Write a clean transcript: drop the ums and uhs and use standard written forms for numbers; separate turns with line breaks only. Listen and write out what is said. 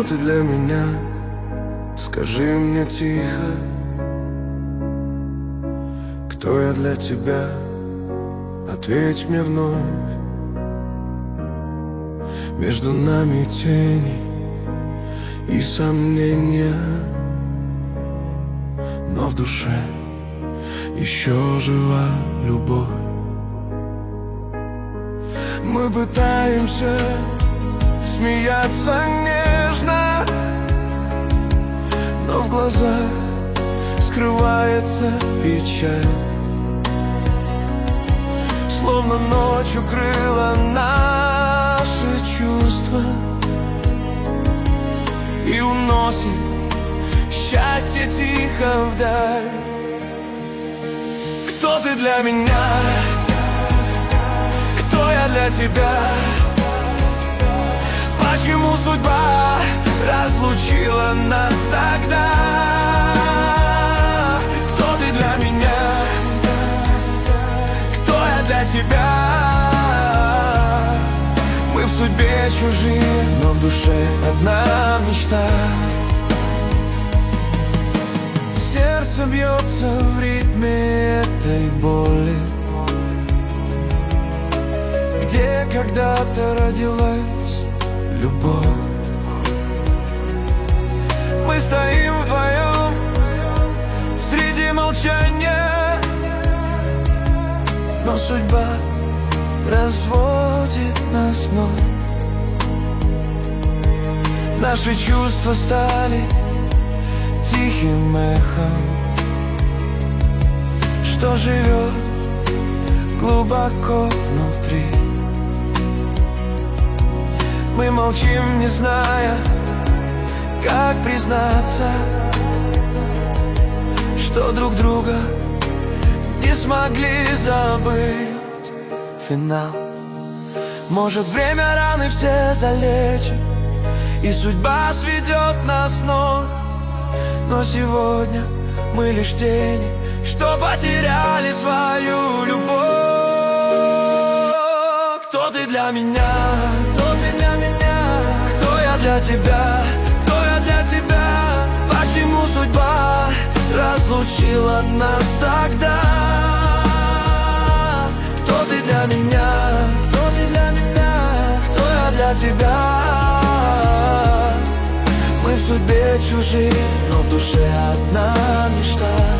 Кто ты для меня? Скажи мне тихо. Кто я для тебя? Ответь мне вновь. Между нами тени и сомнения, но в душе еще жива любовь. Мы пытаемся смеяться нежно, но в глазах скрывается печаль. Словно ночь укрыла наши чувства и уносит счастье тихо вдаль. Кто ты для меня? Кто я для тебя? Почему судьба разлучила нас тогда? Кто ты для меня? Кто я для тебя? Мы в судьбе чужие, но в душе одна мечта. Сердце бьется в ритме этой боли, где когда-то родилась любовь. Мы стоим вдвоем среди молчания, но судьба разводит нас вновь. Наши чувства стали тихим эхом, что живет глубоко внутри. Мы молчим, не зная, как признаться, что друг друга не смогли забыть. Финал. Может, время раны все залечит, и судьба сведет нас вновь. Но сегодня мы лишь тени, что потеряли свою любовь. Кто ты для меня? Кто ты для меня? Кто я для тебя? Кто я для тебя? Почему судьба разлучила нас тогда? Кто ты для меня? Кто ты для меня? Кто я для тебя? Мы в судьбе чужие, но в душе одна мечта.